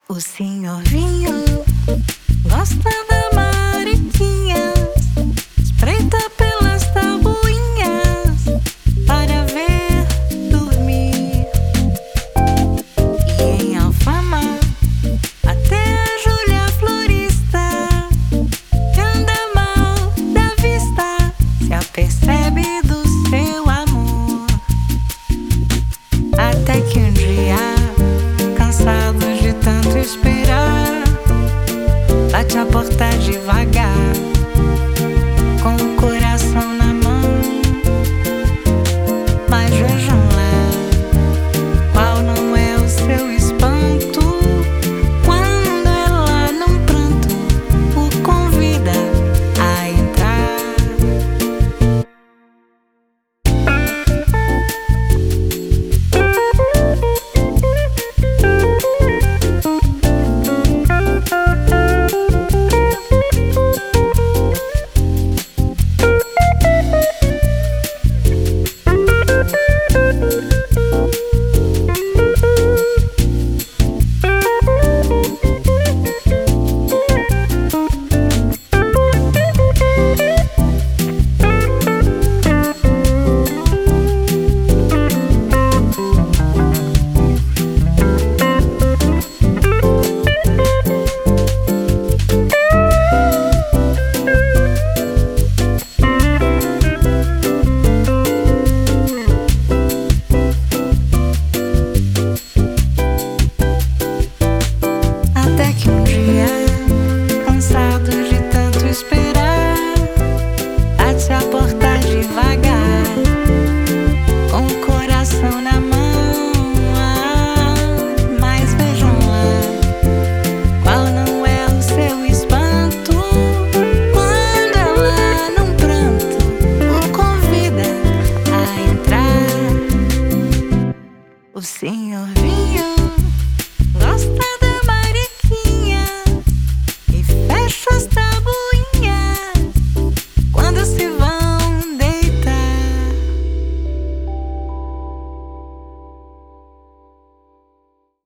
O senhorzinho gosta da mariquinha, espreita pelas tabuinhas para ver dormir. E em Alfama até a Júlia florista, que anda mal da vista, se apercebe do seu amor. Até que um dia, cansados de tanto esperar, bate a porta devagar, com o coração na mão. Mas vejam lá, qual não é o seu espanto, quando ela num pranto o convida a entrar. Até que um dia, cansado de tanto esperar, bate a porta devagar, com o coração na mão. Mas vejam lá, qual não é o seu espanto, quando ela num pranto o convida a entrar. O senhorzinho